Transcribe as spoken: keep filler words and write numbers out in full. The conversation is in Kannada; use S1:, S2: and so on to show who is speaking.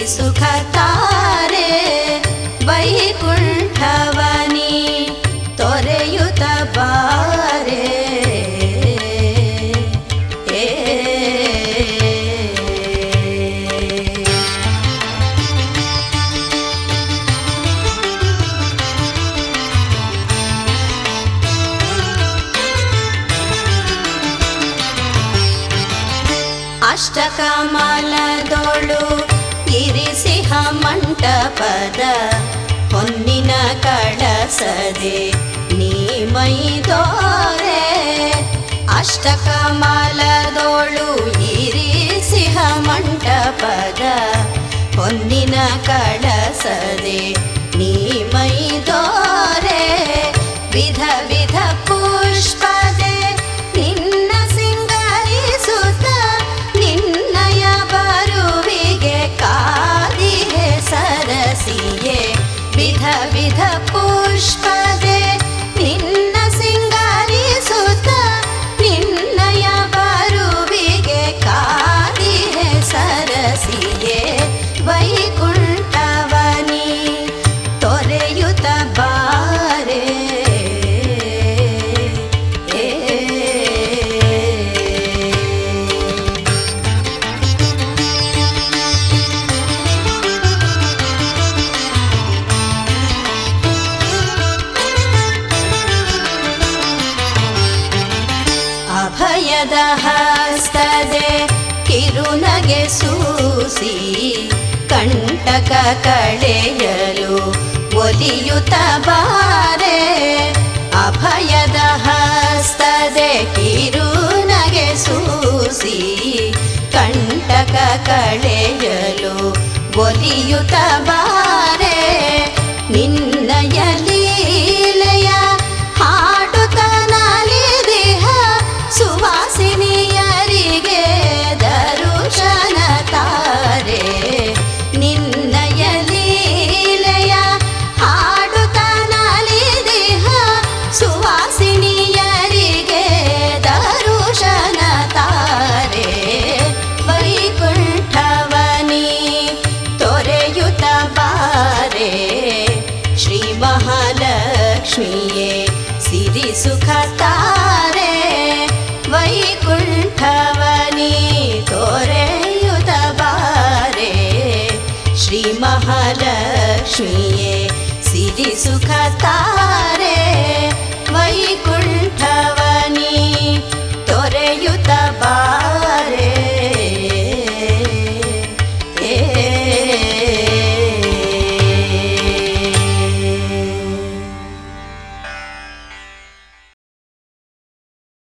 S1: ಸುಖ ತಾರೆ ವೈಕುಂಠವನಿ ತೊರೆಯುತ್ತ ಬಾರೆ ಅಷ್ಟಕಮಲದೊಳು ಇರಿಸಿಹ ಮಂಟಪದ ಹೊನ್ನಿನ ಕಳಸದೆ ನೀ ಮೈದೋರೆ ಅಷ್ಟಕಮಲದೊಳು ಇರಿಸಿಹ ಮಂಟಪದ ಹೊನ್ನಿನ ಕಳಸದೆ ನೀ ಮೈದೋರೆ ವಿಧ ವಿಧ ಪುಷ್ಪದೆ ನಿನ್ನ ಸಿಂಗರಿಸುತ್ತ ನಿನ್ನಯ ಬರುವಿಗೆ ಕಾದಿಹೆ ಸರಸಿಯೇ ವಿಧ ವಿಧ ಪುಷ್ಪದೆ ನಿನ್ನ ಸಿಂಗರಿಸುತ್ತ ನಿನ್ನಯ ಬರುವಿಗೆ ಕಾದಿಹೆ ಸರಸಿಯೇ ವೈಕುಂಠವನಿ ತೊರೆಯುತ್ತ ಬಾರೆ ಅಭಯದ ಹಸ್ತದೆ ಕಿರುನಗೆ ಸೂಸಿ ಕಂಟಕ ಕಳೆಯಲು ಒಲಿಯುತ್ತ ಬಾರೆ ಅಭಯದ ಹಸ್ತದೆ ಕಿರುನಗೆ ಸೂಸಿ ಕಂಟಕ ಕಳೆಯಲು ಒಲಿಯುತ್ತ ಬಾರೆ ನಿನ್ನಯ ಲೀಲೆಯ ಹಾಡುತ್ತ ನಲಿದಿಹ ಸುವಾಸಿನಿಯರಿಗೆ ದರುಶನ ತಾರೆ ನಿನ್ನಯ ಲೀಲೆಯ ಹಾಡುತ್ತ ನಲಿದಿಹ ಸುವಾಸಿನಿಯರಿಗೆ ದರುಶನ ತಾರೆ ವೈಕುಂಠವನಿ ತೊರೆಯುತ್ತ ಬಾರೆ ಶ್ರೀ ಮಹಾಲಕ್ಷ್ಮಿಯೇ ಸಿರಿ ಸುಖ ತಾರೆ ವೈಕುಂಠವನಿ ತೊರೆಯುತ್ತ ಬಾರೆ ಶ್ರೀ ಮಹಾಲಕ್ಷ್ಮಿಯೇ ಸಿರಿ ಸುಖ ತಾರೆ ವೈಕುಂಠವನಿ ತೊರೆಯುತ್ತ ಬಾರೆ